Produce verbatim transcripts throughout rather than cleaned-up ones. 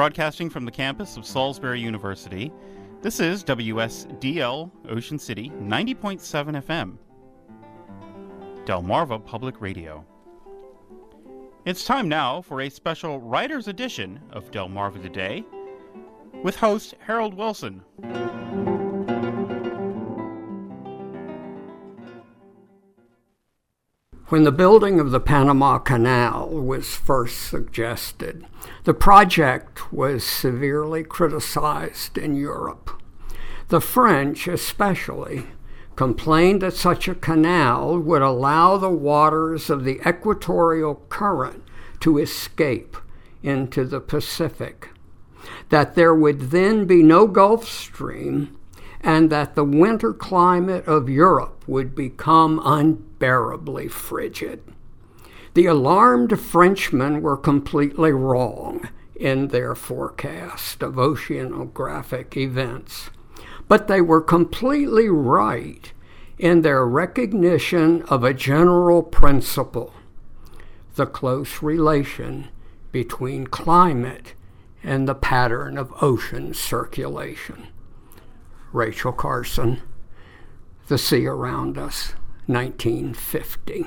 Broadcasting from the campus of Salisbury University, this is W S D L Ocean City ninety point seven F M, Delmarva Public Radio. It's time now for a special writer's edition of Delmarva Today with host Harold Wilson. When the building of the Panama Canal was first suggested, the project was severely criticized in Europe. The French, especially, complained that such a canal would allow the waters of the equatorial current to escape into the Pacific, that there would then be no Gulf Stream, and that the winter climate of Europe would become unbearably frigid. The alarmed Frenchmen were completely wrong in their forecast of oceanographic events, but they were completely right in their recognition of a general principle: the close relation between climate and the pattern of ocean circulation. Rachel Carson, The Sea Around Us, nineteen fifty.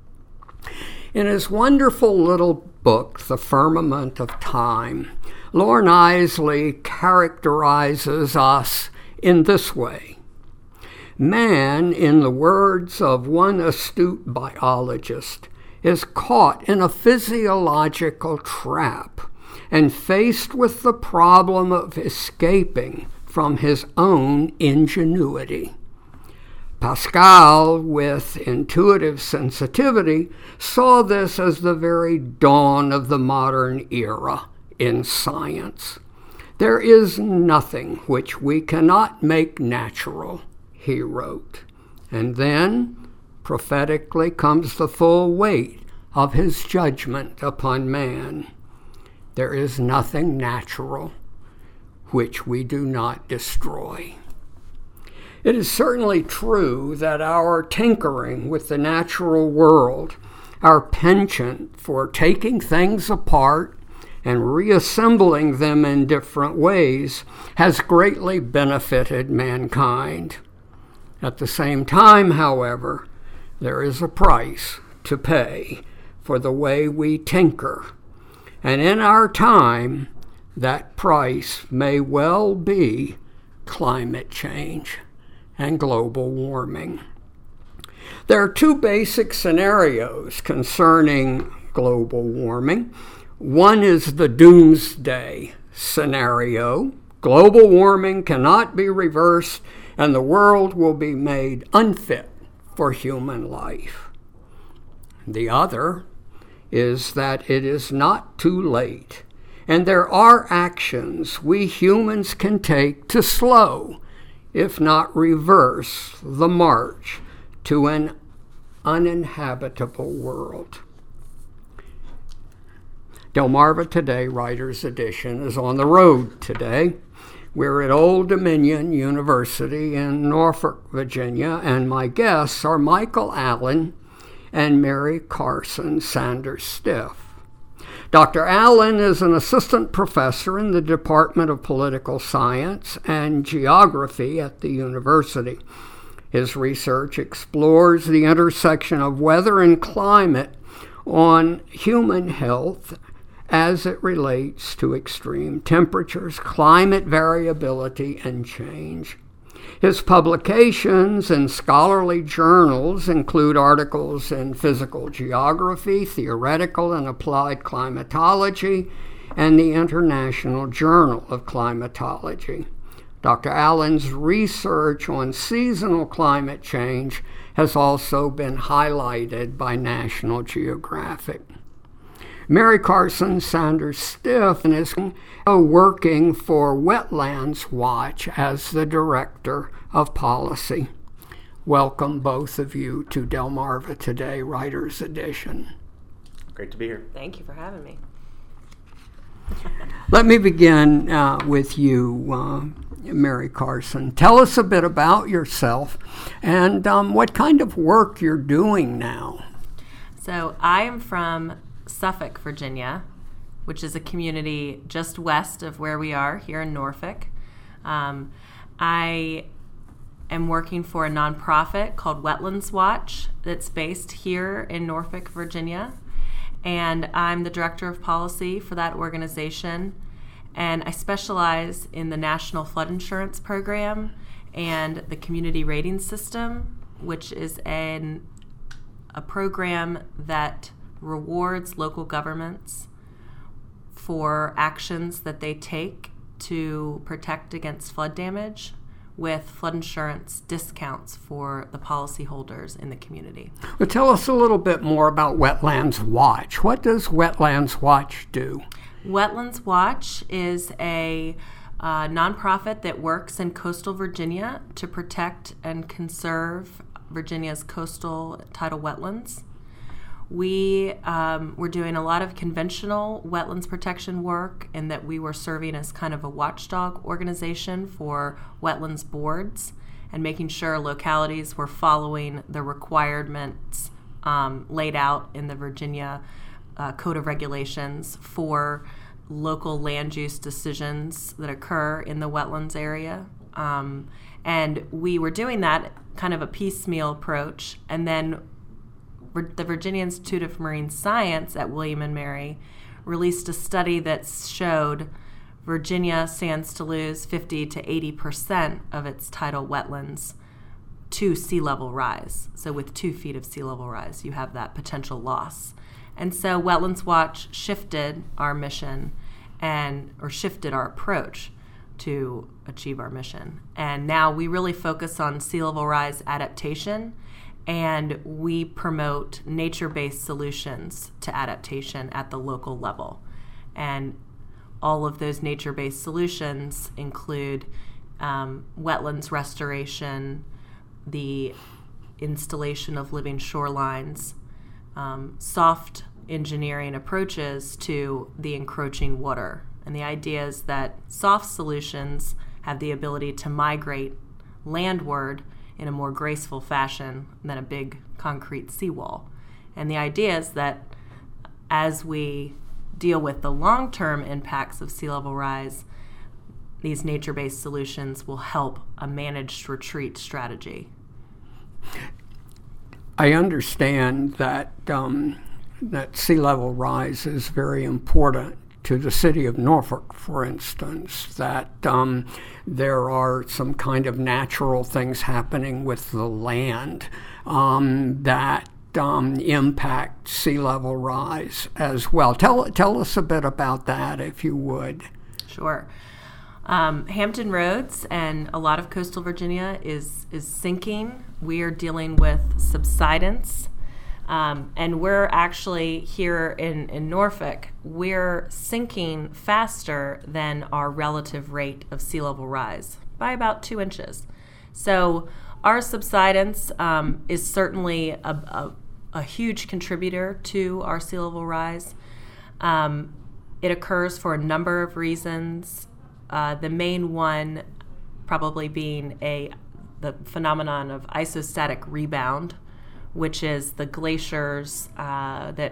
In his wonderful little book, The Firmament of Time, Lorne Isley characterizes us in this way: man, in the words of one astute biologist, is caught in a physiological trap and faced with the problem of escaping from his own ingenuity. Pascal, with intuitive sensitivity, saw this as the very dawn of the modern era in science. There is nothing which we cannot make natural, he wrote. And then, prophetically, comes the full weight of his judgment upon man. There is nothing natural which we do not destroy. It is certainly true that our tinkering with the natural world, our penchant for taking things apart and reassembling them in different ways, has greatly benefited mankind. At the same time, however, there is a price to pay for the way we tinker, and in our time, that price may well be climate change and global warming. There are two basic scenarios concerning global warming. One is the doomsday scenario. Global warming cannot be reversed, and the world will be made unfit for human life. The other is that it is not too late, and there are actions we humans can take to slow, if not reverse, the march to an uninhabitable world. Delmarva Today Writer's Edition is on the road today. We're at Old Dominion University in Norfolk, Virginia, and my guests are Michael Allen and Mary Carson Sanders Stiff. Doctor Allen is an assistant professor in the Department of Political Science and Geography at the university. His research explores the intersection of weather and climate on human health as it relates to extreme temperatures, climate variability, and change. His publications in scholarly journals include articles in physical geography, theoretical and applied climatology, and the International Journal of Climatology. Doctor Allen's research on seasonal climate change has also been highlighted by National Geographic. Mary Carson Sanders Stiff is working for Wetlands Watch as the Director of Policy. Welcome, both of you, to Delmarva Today Writer's Edition. Great to be here. Thank you for having me. Let me begin uh, with you, uh, Mary Carson. Tell us a bit about yourself and um, what kind of work you're doing now. So I am from Suffolk, Virginia, which is a community just west of where we are here in Norfolk. Um, I am working for a nonprofit called Wetlands Watch that's based here in Norfolk, Virginia. And I'm the director of policy for that organization. And I specialize in the National Flood Insurance Program and the Community Rating System, which is an, a program that rewards local governments for actions that they take to protect against flood damage, with flood insurance discounts for the policyholders in the community. Well, tell us a little bit more about Wetlands Watch. What does Wetlands Watch do? Wetlands Watch is a uh, nonprofit that works in coastal Virginia to protect and conserve Virginia's coastal tidal wetlands. We um, were doing a lot of conventional wetlands protection work, in that we were serving as kind of a watchdog organization for wetlands boards and making sure localities were following the requirements um, laid out in the Virginia uh, Code of Regulations for local land use decisions that occur in the wetlands area. Um, and we were doing that kind of a piecemeal approach, and then the Virginia Institute of Marine Science at William and Mary released a study that showed Virginia stands to lose fifty to eighty percent of its tidal wetlands to sea level rise. So with two feet of sea level rise, you have that potential loss. And so Wetlands Watch shifted our mission and or shifted our approach to achieve our mission. And now we really focus on sea level rise adaptation, and we promote nature-based solutions to adaptation at the local level. And all of those nature-based solutions include um, wetlands restoration, the installation of living shorelines, um, soft engineering approaches to the encroaching water. And the idea is that soft solutions have the ability to migrate landward in a more graceful fashion than a big concrete seawall. And the idea is that as we deal with the long-term impacts of sea level rise, these nature-based solutions will help a managed retreat strategy. I understand that um, that sea level rise is very important to the city of Norfolk, for instance, that um, there are some kind of natural things happening with the land um, that um, impact sea level rise as well. Tell, tell us a bit about that, if you would. Sure. Um, Hampton Roads and a lot of coastal Virginia is, is sinking. We are dealing with subsidence. Um, and we're actually here in, in Norfolk, we're sinking faster than our relative rate of sea level rise by about two inches. So our subsidence um, is certainly a, a, a huge contributor to our sea level rise. Um, it occurs for a number of reasons. Uh, the main one probably being a the phenomenon of isostatic rebound, which is the glaciers uh, that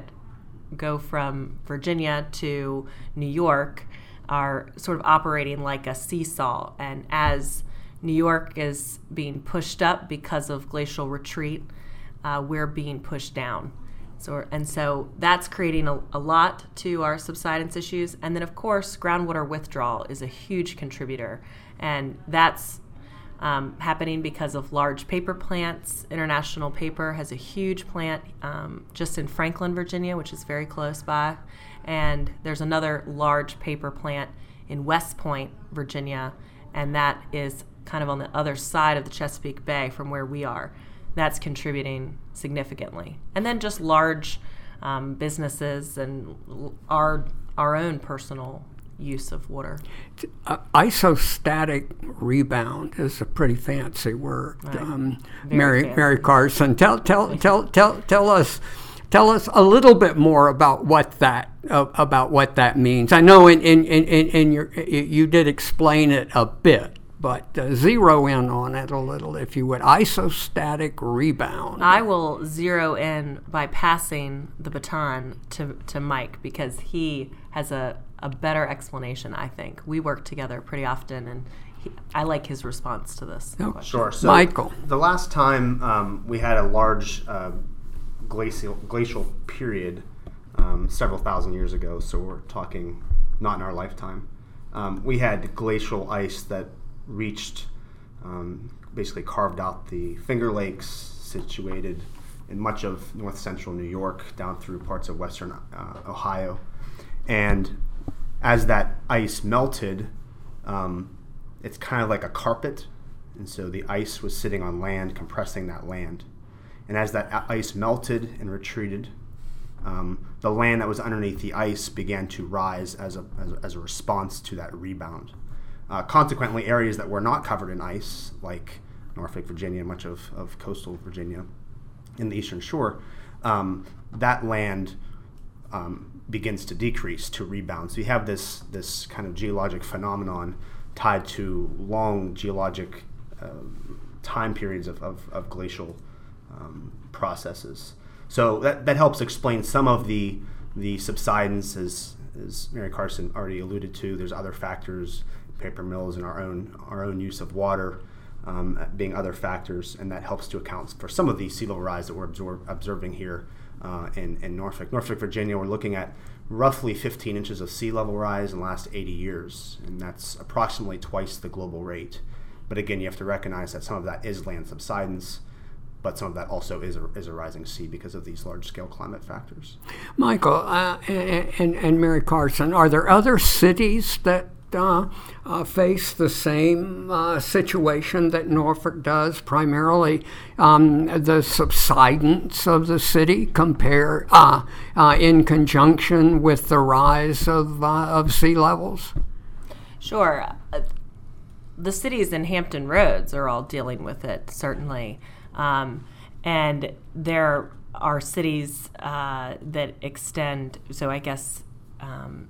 go from Virginia to New York are sort of operating like a seesaw. And as New York is being pushed up because of glacial retreat, uh, we're being pushed down. So, and so that's creating a, a lot to our subsidence issues. And then, of course, groundwater withdrawal is a huge contributor. And that's Um, happening because of large paper plants. International Paper has a huge plant um, just in Franklin, Virginia, which is very close by. And there's another large paper plant in West Point, Virginia, and that is kind of on the other side of the Chesapeake Bay from where we are. That's contributing significantly. And then just large um, businesses and our our own personal use of water. Uh, isostatic rebound is a pretty fancy word. Right. Um, Very Mary fancy. Mary Carson, tell tell tell tell tell us tell us a little bit more about what that uh, about what that means. I know in in, in, in your you did explain it a bit, but uh, zero in on it a little, if you would. Isostatic rebound. I will zero in by passing the baton to, to Mike, because he has a, a better explanation, I think. We work together pretty often, and he, I like his response to this Oh, question. Sure. So Michael. The last time um, we had a large uh, glacial glacial period, um, several thousand years ago, so we're talking not in our lifetime, um, we had glacial ice that reached, um, basically carved out the Finger Lakes, situated in much of north central New York, down through parts of western uh, Ohio. And as that ice melted, um, it's kind of like a carpet. And so the ice was sitting on land, compressing that land. And as that ice melted and retreated, um, the land that was underneath the ice began to rise as a, as a, as a response to that rebound. Uh, consequently, areas that were not covered in ice, like Norfolk, Virginia, much of, of coastal Virginia in the eastern shore, um, that land um, begins to decrease, to rebound. So you have this, this kind of geologic phenomenon tied to long geologic uh, time periods of, of, of glacial um, processes. So that, that helps explain some of the the subsidence, as, as Mary Carson already alluded to. There's other factors, paper mills and our own our own use of water um, being other factors, and that helps to account for some of the sea level rise that we're absorb, observing here uh, in, in Norfolk. Norfolk, Virginia, we're looking at roughly fifteen inches of sea level rise in the last eighty years, and that's approximately twice the global rate. But again, you have to recognize that some of that is land subsidence, but some of that also is a, is a rising sea because of these large-scale climate factors. Michael uh, and, and Mary Carson, are there other cities that uh, uh, face the same uh, situation that Norfolk does, primarily um, the subsidence of the city compare uh, uh, in conjunction with the rise of, uh, of sea levels? Sure. Uh, the cities in Hampton Roads are all dealing with it, certainly. Um, and there are cities uh, that extend, so I guess um,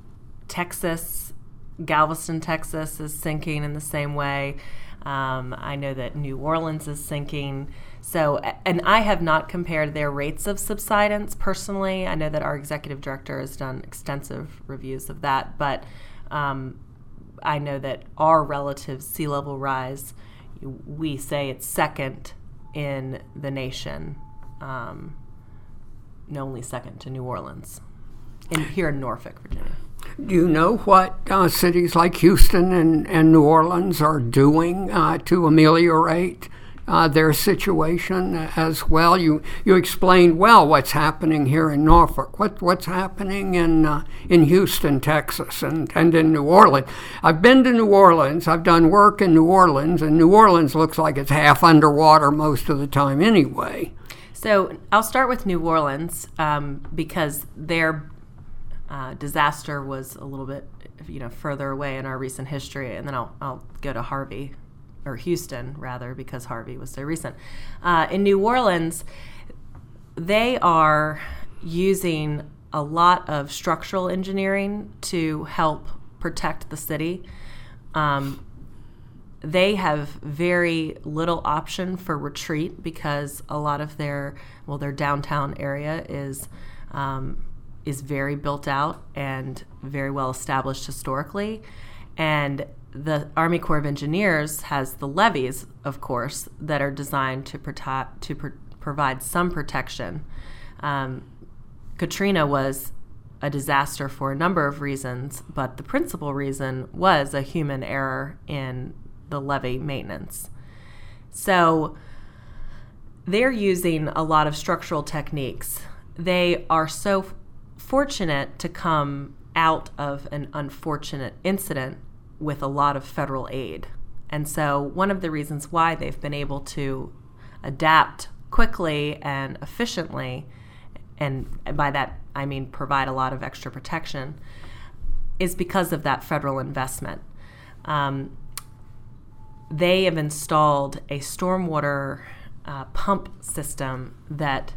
Texas, Galveston, Texas is sinking in the same way. Um, I know that New Orleans is sinking. So, and I have not compared their rates of subsidence personally. I know that our executive director has done extensive reviews of that, but um, I know that our relative sea level rise, we say it's second in the nation, um, no, only second to New Orleans, in here in Norfolk, Virginia. Do you know what uh, cities like Houston and, and New Orleans are doing uh, to ameliorate uh, their situation as well? You you explained well what's happening here in Norfolk. What what's happening in uh, in Houston, Texas, and, and in New Orleans? I've been to New Orleans. I've done work in New Orleans, and New Orleans looks like it's half underwater most of the time anyway. So I'll start with New Orleans um, because their uh, disaster was a little bit, you know, further away in our recent history, and then I'll I'll go to Harvey. Or Houston, rather, because Harvey was so recent. Uh, in New Orleans, they are using a lot of structural engineering to help protect the city. Um, they have very little option for retreat because a lot of their, well, their downtown area is um, is very built out and very well established historically. And the Army Corps of Engineers has the levees, of course, that are designed to protect, to pr- provide some protection. Um, Katrina was a disaster for a number of reasons, but the principal reason was a human error in the levee maintenance. So they're using a lot of structural techniques. They are so f- fortunate to come out of an unfortunate incident with a lot of federal aid. And so one of the reasons why they've been able to adapt quickly and efficiently, and by that I mean provide a lot of extra protection, is because of that federal investment. Um, they have installed a stormwater uh, pump system that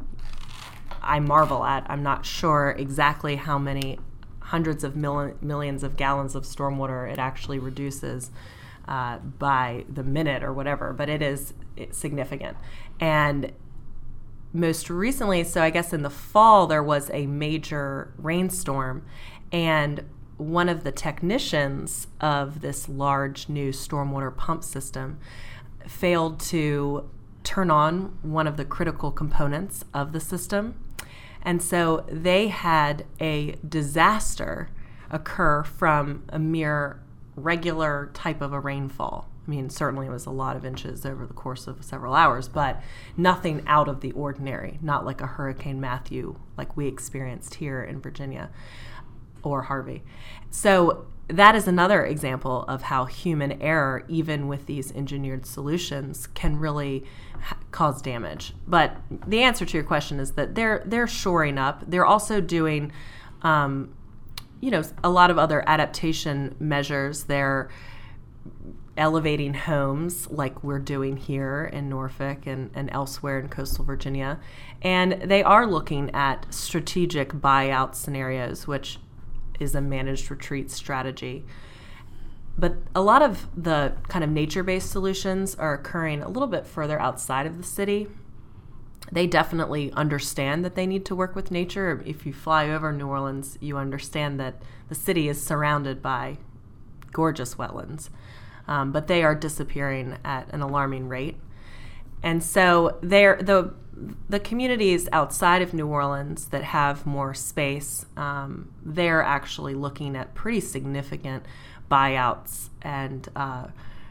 I marvel at. I'm not sure exactly how many hundreds of mil- millions of gallons of stormwater it actually reduces. uh, by the minute or whatever, but it is significant. And most recently, so I guess in the fall, there was a major rainstorm, and one of the technicians of this large new stormwater pump system failed to turn on one of the critical components of the system. And so they had a disaster occur from a mere regular type of a rainfall. I mean, certainly it was a lot of inches over the course of several hours, but nothing out of the ordinary, not like a Hurricane Matthew like we experienced here in Virginia or Harvey. So that is another example of how human error, even with these engineered solutions, can really ha- cause damage. But the answer to your question is that they're they're shoring up. They're also doing, um, you know, a lot of other adaptation measures. They're elevating homes like we're doing here in Norfolk and, and elsewhere in coastal Virginia. And they are looking at strategic buyout scenarios, which is a managed retreat strategy. But a lot of the kind of nature-based solutions are occurring a little bit further outside of the city. They definitely understand that they need to work with nature. If you fly over New Orleans, you understand that the city is surrounded by gorgeous wetlands. Um, but they are disappearing at an alarming rate. And so they're, the the communities outside of New Orleans that have more space, um, they're actually looking at pretty significant buyouts and uh,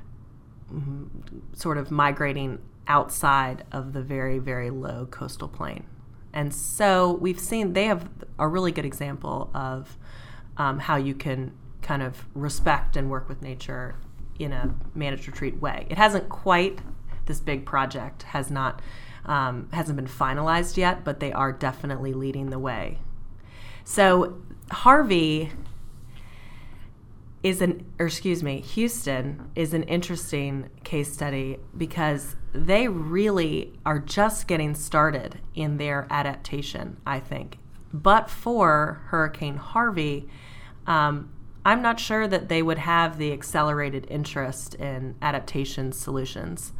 sort of migrating outside of the very, very low coastal plain. And so we've seen they have a really good example of um, how you can kind of respect and work with nature in a managed retreat way. It hasn't quite, this big project has not, um, hasn't been finalized yet, but they are definitely leading the way. So Harvey is an, or excuse me, Houston is an interesting case study because they really are just getting started in their adaptation, I think. But for Hurricane Harvey, um, I'm not sure that they would have the accelerated interest in adaptation solutions.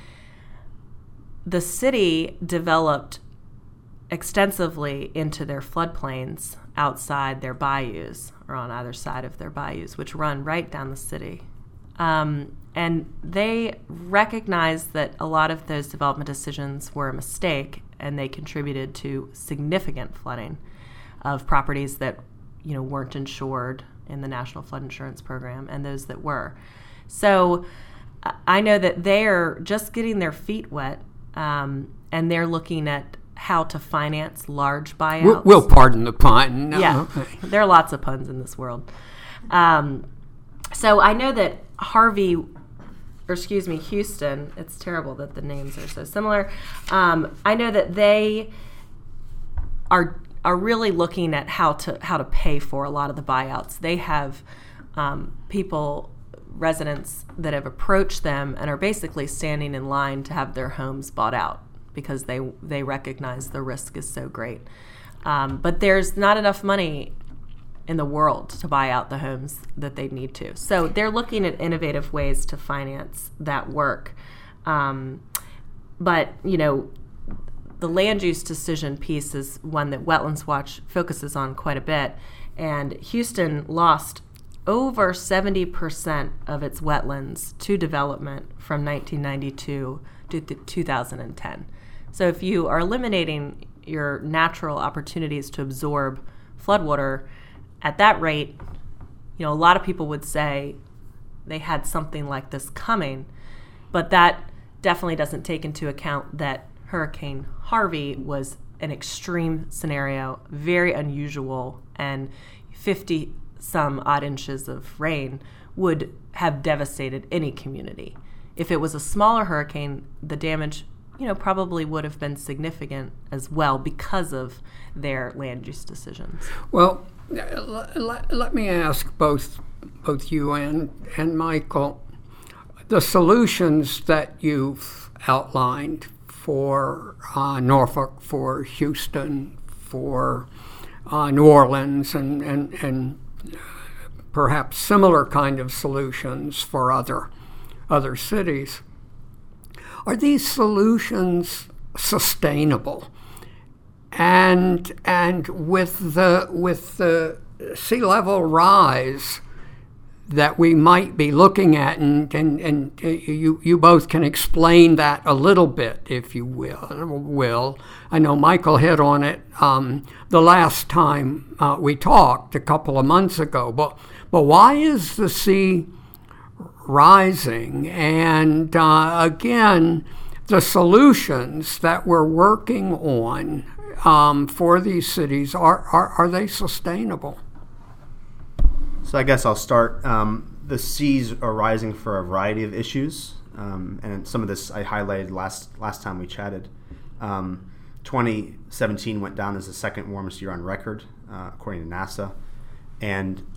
The city developed extensively into their floodplains outside their bayous, or on either side of their bayous, which run right down the city. Um, and they recognized that a lot of those development decisions were a mistake, and they contributed to significant flooding of properties that, you know, weren't insured in the National Flood Insurance Program, and those that were. So I know that they're just getting their feet wet, um, and they're looking at how to finance large buyouts. We'll, we'll pardon the pun. No. Yeah, there are lots of puns in this world. Um, so I know that Harvey, or excuse me, Houston, it's terrible that the names are so similar. Um, I know that they are are really looking at how to how to pay for a lot of the buyouts. They have um, people, residents that have approached them and are basically standing in line to have their homes bought out because they they recognize the risk is so great. Um, but there's not enough money in the world to buy out the homes that they need to. So they're looking at innovative ways to finance that work. Um, but, you know, the land use decision piece is one that Wetlands Watch focuses on quite a bit. And Houston lost over seventy percent of its wetlands to development from nineteen ninety-two to two thousand ten. So if you are eliminating your natural opportunities to absorb floodwater at that rate, you know, a lot of people would say they had something like this coming, but that definitely doesn't take into account that Hurricane Harvey was an extreme scenario, very unusual, and fifty some odd inches of rain would have devastated any community. If it was a smaller hurricane, the damage, you know, probably would have been significant as well because of their land use decisions. Well, let, let me ask both both you and, and Michael, the solutions that you've outlined for uh, Norfolk, for Houston, for uh, New Orleans, and, and, and perhaps similar kind of solutions for other other cities. Are these solutions sustainable? And and with the with the sea level rise that we might be looking at, and, and, and you you both can explain that a little bit, if you will. Will I know Michael hit on it um, the last time uh, we talked a couple of months ago, but but why is the sea rising? And uh, again, the solutions that we're working on um, for these cities, are, are are they sustainable? So I guess I'll start. Um, the seas are rising for a variety of issues, um, and some of this I highlighted last last time we chatted. Um, twenty seventeen went down as the second warmest year on record, uh, according to NASA, and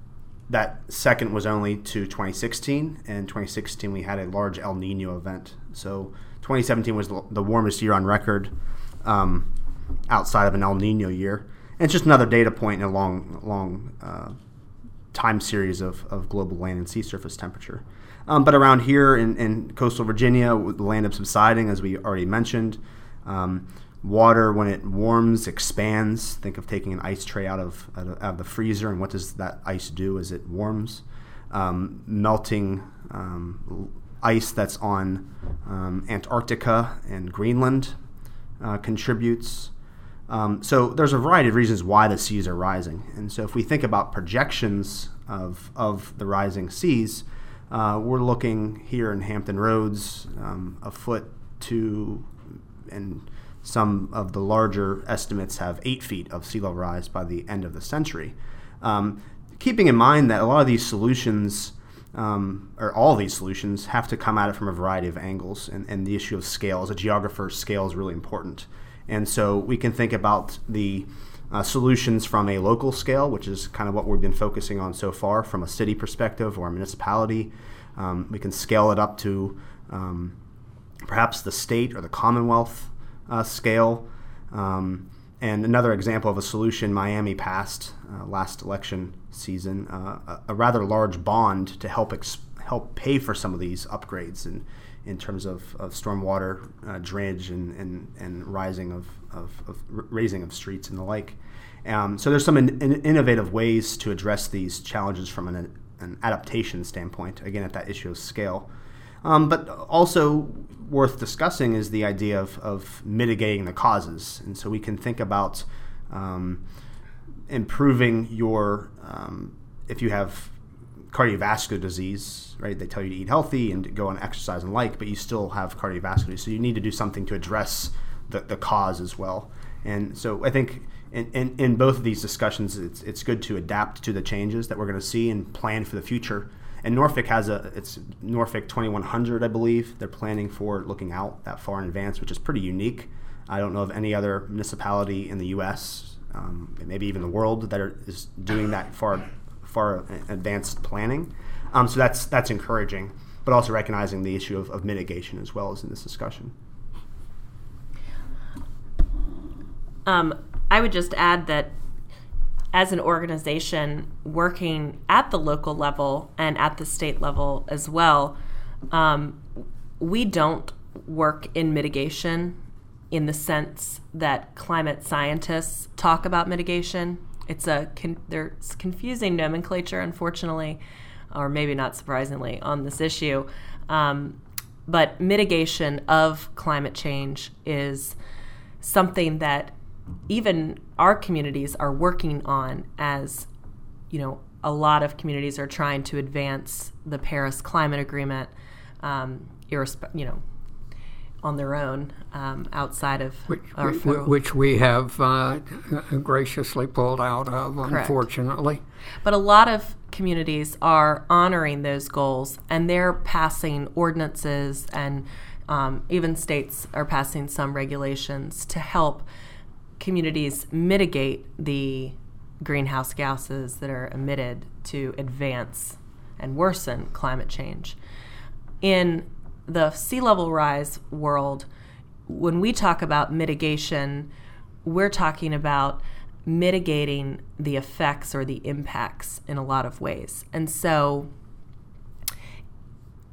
that second was only to twenty sixteen. And twenty sixteen we had a large El Nino event. So twenty seventeen was the warmest year on record, um, outside of an El Nino year, and it's just another data point in a long long. Uh, time series of, of global land and sea surface temperature. Um, but around here in, in coastal Virginia, with the land up subsiding, as we already mentioned, um, water, when it warms, expands. Think of taking an ice tray out of, out of, out of the freezer, and what does that ice do as it warms? Um, melting um, ice that's on um, Antarctica and Greenland uh, contributes. Um, so there's a variety of reasons why the seas are rising. And so if we think about projections of of the rising seas, uh, we're looking here in Hampton Roads, um, a foot to, and some of the larger estimates have eight feet of sea level rise by the end of the century. Um, keeping in mind that a lot of these solutions, um, or all these solutions, have to come at it from a variety of angles. And, and the issue of scale, as a geographer, scale is really important. And so we can think about the uh, solutions from a local scale, which is kind of what we've been focusing on so far from a city perspective or a municipality. Um, we can scale it up to um, perhaps the state or the Commonwealth uh, scale. Um, and another example of a solution Miami passed uh, last election season, uh, a, a rather large bond to help ex- help pay for some of these upgrades and in terms of, of stormwater uh, drainage and, and, and rising of, of, of raising of streets and the like. Um, so there's some in, in innovative ways to address these challenges from an, an adaptation standpoint, again at that issue of scale. Um, but also worth discussing is the idea of, of mitigating the causes. And so we can think about um, improving your, um, if you have cardiovascular disease, right? They tell you to eat healthy and go on exercise and like, but you still have cardiovascular disease. So you need to do something to address the, the cause as well. And so I think in, in, in both of these discussions, it's it's good to adapt to the changes that we're going to see and plan for the future. And Norfolk has a, it's Norfolk twenty-one hundred, I believe. They're planning for looking out that far in advance, which is pretty unique. I don't know of any other municipality in the U S, um, maybe even the world, that are, is doing that far far advanced planning. Um, so that's that's encouraging, but also recognizing the issue of, of mitigation as well as in this discussion. Um, I would just add that as an organization working at the local level and at the state level as well, um, we don't work in mitigation in the sense that climate scientists talk about mitigation. It's a con- there's confusing nomenclature, unfortunately, or maybe not surprisingly, on this issue. Um, but mitigation of climate change is something that even our communities are working on, as you know, a lot of communities are trying to advance the Paris Climate Agreement, um, irrespe- you know, on their own, um, outside of which, our we, federal. which we have uh, graciously pulled out of, Correct. Unfortunately. But a lot of communities are honoring those goals, and they're passing ordinances, and um, even states are passing some regulations to help communities mitigate the greenhouse gases that are emitted to advance and worsen climate change. In the sea level rise world, when we talk about mitigation, we're talking about mitigating the effects or the impacts in a lot of ways. And so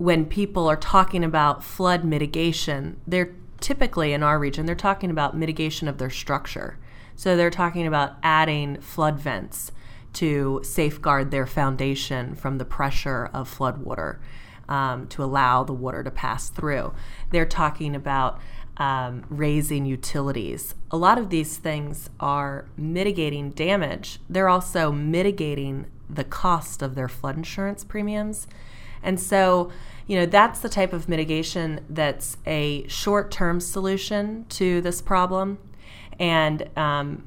when people are talking about flood mitigation, they're typically in our region, they're talking about mitigation of their structure. So they're talking about adding flood vents to safeguard their foundation from the pressure of flood water, um, to allow the water to pass through. They're talking about um, raising utilities. A lot of these things are mitigating damage. They're also mitigating the cost of their flood insurance premiums. And so, you know, that's the type of mitigation that's a short-term solution to this problem. And um,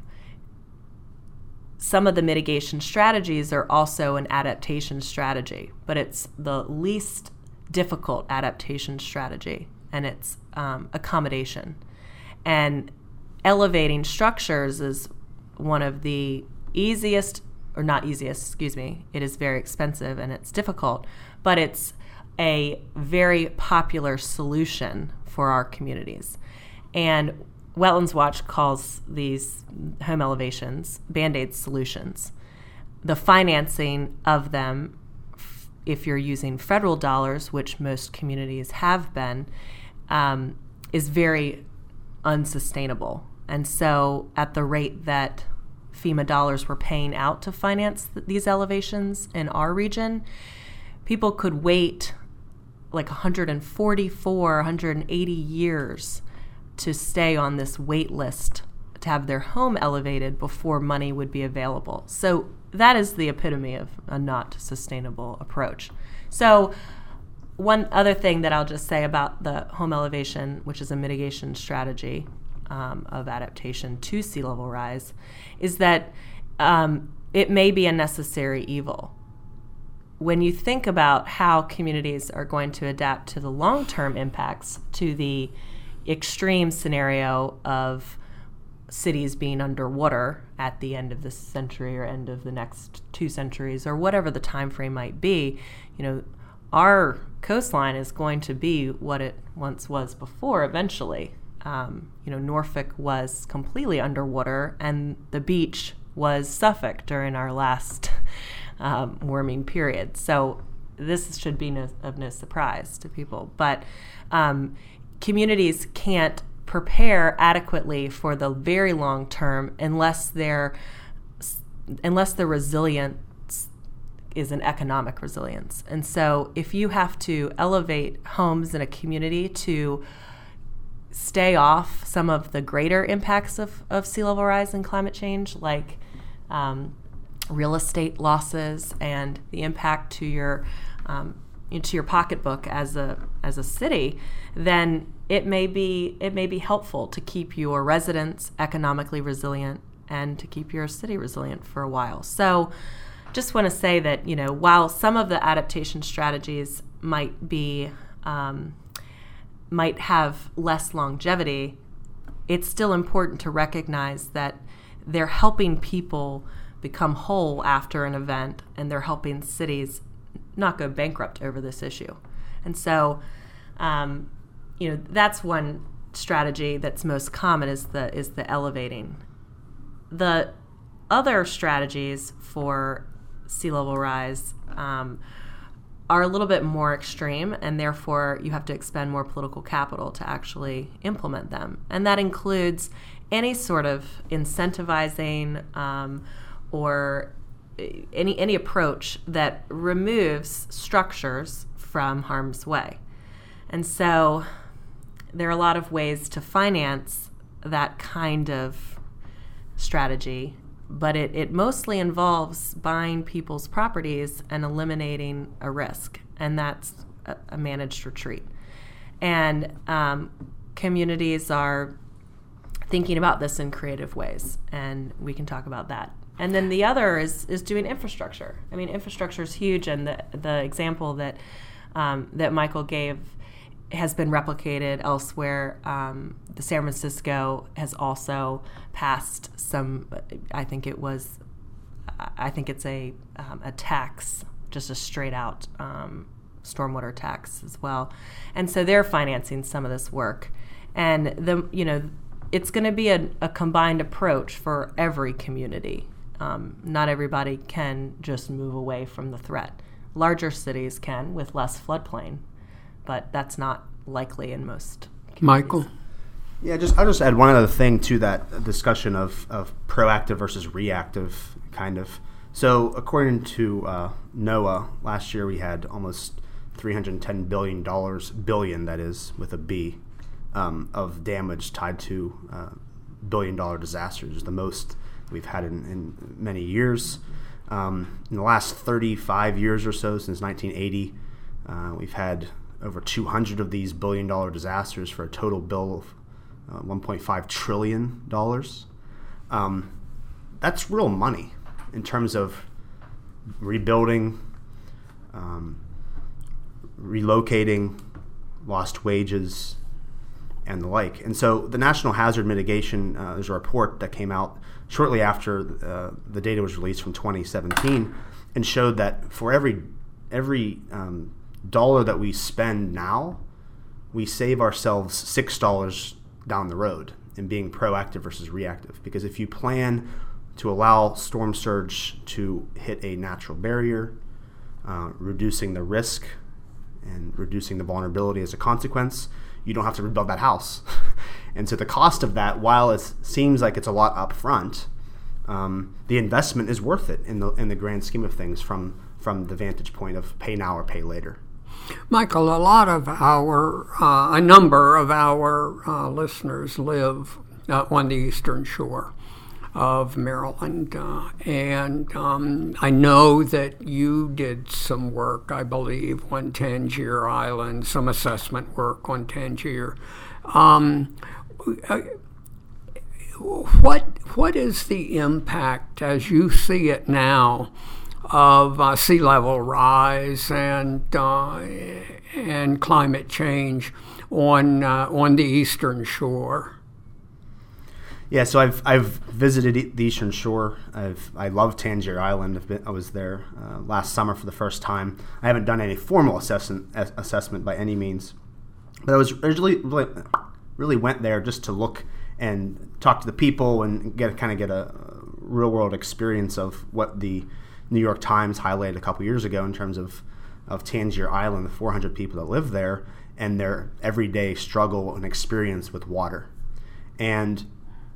some of the mitigation strategies are also an adaptation strategy, but it's the least difficult adaptation strategy, and it's um, accommodation. And elevating structures is one of the easiest, or not easiest, excuse me, it is very expensive and it's difficult, but it's a very popular solution for our communities. And Wetlands Watch calls these home elevations Band-Aid solutions. The financing of them, if you're using federal dollars, which most communities have been, um, is very unsustainable. And so at the rate that FEMA dollars were paying out to finance th- these elevations in our region, people could wait like one hundred forty-four, one hundred eighty years to stay on this wait list to have their home elevated before money would be available. So that is the epitome of a not sustainable approach. So one other thing that I'll just say about the home elevation, which is a mitigation strategy um, of adaptation to sea level rise, is that um, it may be a necessary evil. When you think about how communities are going to adapt to the long-term impacts, to the extreme scenario of cities being underwater at the end of this century or end of the next two centuries or whatever the time frame might be, you know, our coastline is going to be what it once was before eventually. Um, you know, Norfolk was completely underwater and the beach was Suffolk during our last um, warming period. So this should be no, of no surprise to people. But um, communities can't prepare adequately for the very long term unless they're unless the resilience is an economic resilience. And so if you have to elevate homes in a community to stay off some of the greater impacts of, of sea level rise and climate change, like um, real estate losses and the impact to your um, into your pocketbook as a as a city, then it may be it may be helpful to keep your residents economically resilient and to keep your city resilient for a while. So just want to say that, you know, while some of the adaptation strategies might be um, might have less longevity, it's still important to recognize that they're helping people become whole after an event, and they're helping cities not go bankrupt over this issue. And so, um, you know, that's one strategy that's most common is the is the elevating. The other strategies for sea level rise um, are a little bit more extreme, and therefore you have to expend more political capital to actually implement them. And that includes any sort of incentivizing um, or any any approach that removes structures from harm's way. And so there are a lot of ways to finance that kind of strategy, but it, it mostly involves buying people's properties and eliminating a risk, and that's a, a managed retreat. And um, communities are thinking about this in creative ways, and we can talk about that. And then the other is is doing infrastructure. I mean, infrastructure is huge, and the the example that um, that Michael gave has been replicated elsewhere. Um, the San Francisco has also passed some. I think it was. I think it's a um, a tax, just a straight out um, stormwater tax as well, and so they're financing some of this work. And the you know, it's going to be a, a combined approach for every community. Um, not everybody can just move away from the threat. Larger cities can with less floodplain, but that's not likely in most communities. Michael? Yeah, just I'll just add one other thing to that discussion of, of proactive versus reactive, kind of. So according to uh, NOAA, last year we had almost three hundred ten billion dollars, billion that is, with a B, um, of damage tied to uh, billion-dollar disasters, the most we've had in, in many years. Um, in the last thirty-five years or so, since nineteen eighty, uh, we've had over two hundred of these billion-dollar disasters for a total bill of uh, one point five trillion dollars. Um, that's real money in terms of rebuilding, um, relocating, lost wages, and the like. And so the National Hazard Mitigation, uh, there's a report that came out shortly after uh, the data was released from twenty seventeen, and showed that for every every um, dollar that we spend now, we save ourselves six dollars down the road in being proactive versus reactive. Because if you plan to allow storm surge to hit a natural barrier, uh, reducing the risk and reducing the vulnerability as a consequence, you don't have to rebuild that house. And so the cost of that, while it seems like it's a lot up front, um, the investment is worth it in the in the grand scheme of things from, from the vantage point of pay now or pay later. Michael, a lot of our, uh, a number of our uh, listeners live uh, on the Eastern Shore of Maryland, uh, and um, I know that you did some work, I believe, on Tangier Island, some assessment work on Tangier. Um, what what is the impact, as you see it now, of uh, sea level rise and uh, and climate change on uh, on the Eastern Shore? Yeah, so I've I've visited the Eastern Shore. I've I love Tangier Island. I've been, I was there uh, last summer for the first time. I haven't done any formal assessment assessment by any means, but I was really really, really went there just to look and talk to the people and get kind of get a real world experience of what the New York Times highlighted a couple years ago in terms of of Tangier Island, the four hundred people that live there, and their everyday struggle and experience with water. And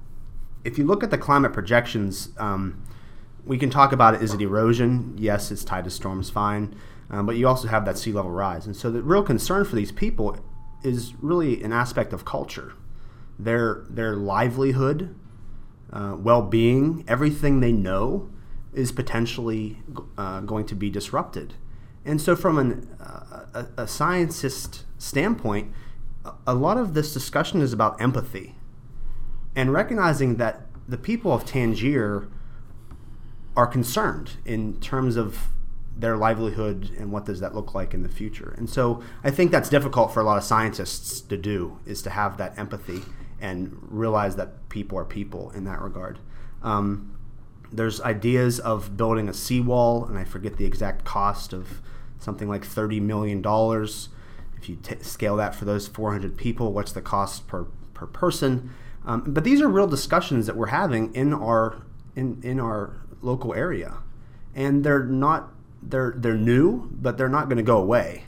if you look at the climate projections, um, we can talk about it. Is it erosion? Yes, it's tied to storms, fine. Um, but you also have that sea level rise. And so the real concern for these people is really an aspect of culture. Their, their livelihood, uh, well-being, everything they know is potentially uh, going to be disrupted. And so from an, uh, a, a scientist standpoint, a lot of this discussion is about empathy. And recognizing that the people of Tangier are concerned in terms of their livelihood and what does that look like in the future. And so I think that's difficult for a lot of scientists to do, is to have that empathy and realize that people are people in that regard. Um, there's ideas of building a seawall, and I forget the exact cost of something like thirty million dollars. If you t- scale that for those four hundred people, what's the cost per, per person? Um, but these are real discussions that we're having in our in, in our local area, and they're not they're they're new, but they're not going to go away.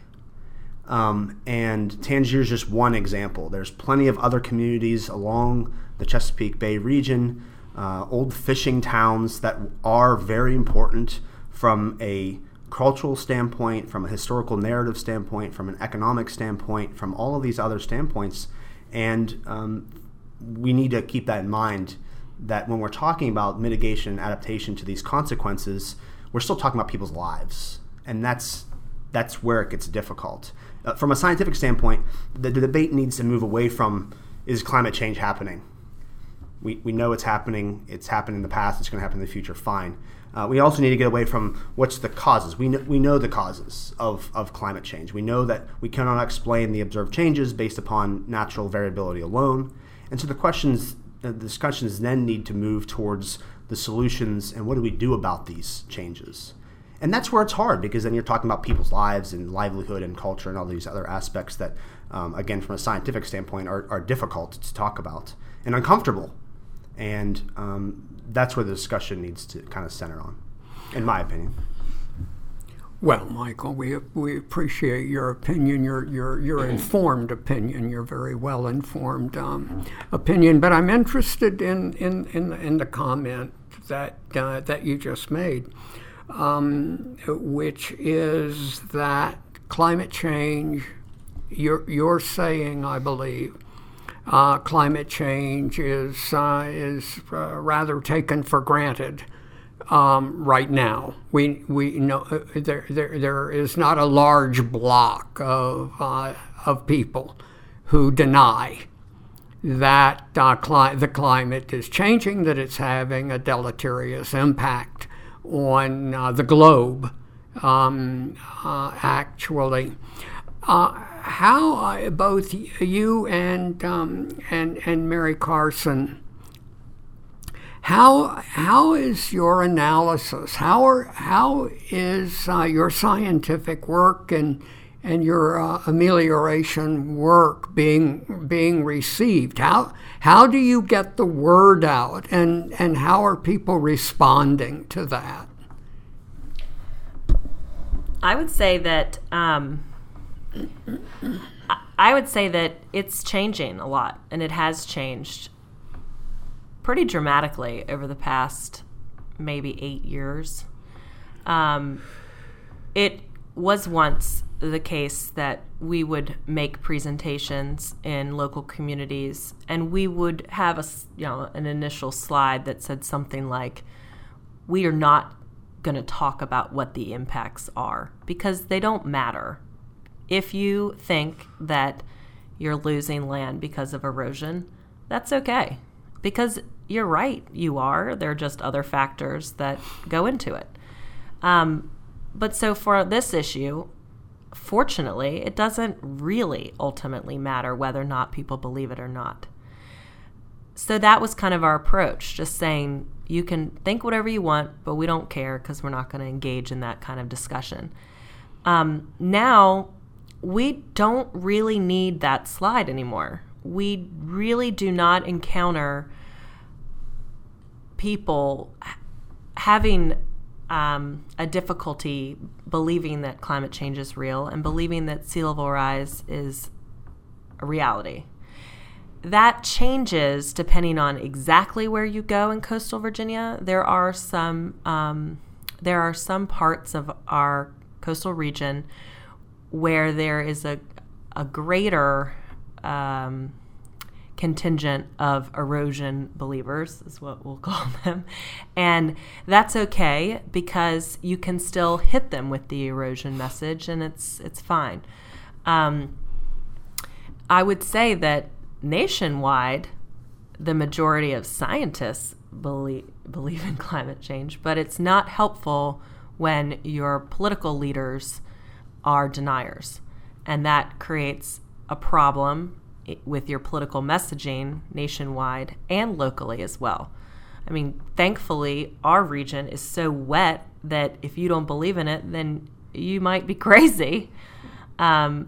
Um, and Tangier is just one example. There's plenty of other communities along the Chesapeake Bay region, uh, old fishing towns that are very important from a cultural standpoint, from a historical narrative standpoint, from an economic standpoint, from all of these other standpoints, and um, we need to keep that in mind, that when we're talking about mitigation and adaptation to these consequences, we're still talking about people's lives. And that's that's where it gets difficult. Uh, from a scientific standpoint, the, the debate needs to move away from, is climate change happening? We we know it's happening. It's happened in the past. It's going to happen in the future. Fine. Uh, we also need to get away from what's the causes. We know, we know the causes of, of climate change. We know that we cannot explain the observed changes based upon natural variability alone. And so the questions, the discussions then need to move towards the solutions and what do we do about these changes. And that's where it's hard, because then you're talking about people's lives and livelihood and culture and all these other aspects that, um, again, from a scientific standpoint, are, are difficult to talk about and uncomfortable. And um, that's where the discussion needs to kind of center on, in my opinion. Well, Michael, we we appreciate your opinion, your your your informed opinion, your very well informed um, opinion. But I'm interested in in, in, in the comment that uh, that you just made, um, which is that climate change. You're you're saying, I believe, uh, climate change is uh, is uh, rather taken for granted. Um, right now, we we know uh, there there there is not a large block of uh, of people who deny that uh, cli- the climate is changing, that it's having a deleterious impact on uh, the globe. Um, uh, actually, uh, how I, both you and um, and and Mary Carson. How how is your analysis? How are how is uh, your scientific work and and your uh, amelioration work being being received? How how do you get the word out, and and how are people responding to that? I would say that um, I would say that it's changing a lot, and it has changed pretty dramatically over the past maybe eight years. Um, it was once the case that we would make presentations in local communities, and we would have a, you know, an initial slide that said something like, "We are not going to talk about what the impacts are because they don't matter. If you think that you're losing land because of erosion, that's okay. Because you're right, you are. There are just other factors that go into it." Um, but so for this issue, fortunately, it doesn't really ultimately matter whether or not people believe it or not. So that was kind of our approach, just saying, you can think whatever you want, but we don't care because we're not going to engage in that kind of discussion. Um, now, we don't really need that slide anymore. We really do not encounter people having um, a difficulty believing that climate change is real and believing that sea level rise is a reality. That changes depending on exactly where you go in coastal Virginia. There are some um, there are some parts of our coastal region where there is a a greater um, contingent of erosion believers, is what we'll call them. And that's okay because you can still hit them with the erosion message, and it's it's fine. Um, I would say that nationwide, the majority of scientists believe, believe in climate change, but it's not helpful when your political leaders are deniers. And that creates a problem with your political messaging nationwide and locally as well. I mean, thankfully, our region is so wet that if you don't believe in it, then you might be crazy. Um,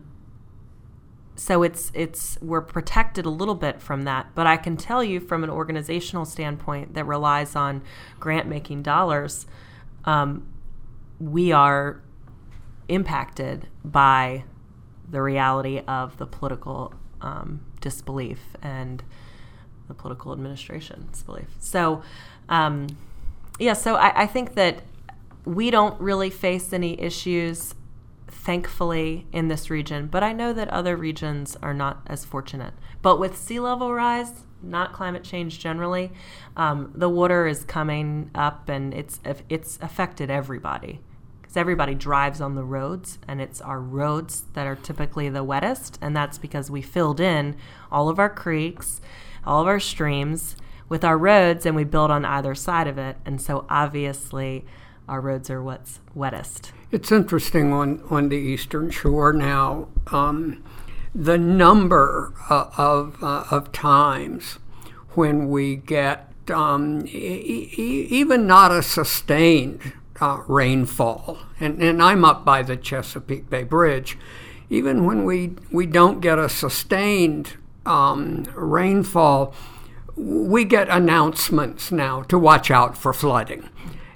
so it's it's we're protected a little bit from that. But I can tell you from an organizational standpoint that relies on grant-making dollars, um, we are impacted by the reality of the political um, disbelief and the political administration's belief. So, um, yeah, so I, I think that we don't really face any issues, thankfully, in this region, but I know that other regions are not as fortunate. But with sea level rise, not climate change generally, um, the water is coming up and it's it's affected everybody. Everybody drives on the roads, and it's our roads that are typically the wettest, and that's because we filled in all of our creeks, all of our streams with our roads, and we built on either side of it, and so obviously our roads are what's wettest. It's interesting on, on the Eastern Shore now, um, the number uh, of, uh, of times when we get um, e- e- even not a sustained Uh, rainfall, and, and I'm up by the Chesapeake Bay Bridge. Even when we, we don't get a sustained um, rainfall, we get announcements now to watch out for flooding.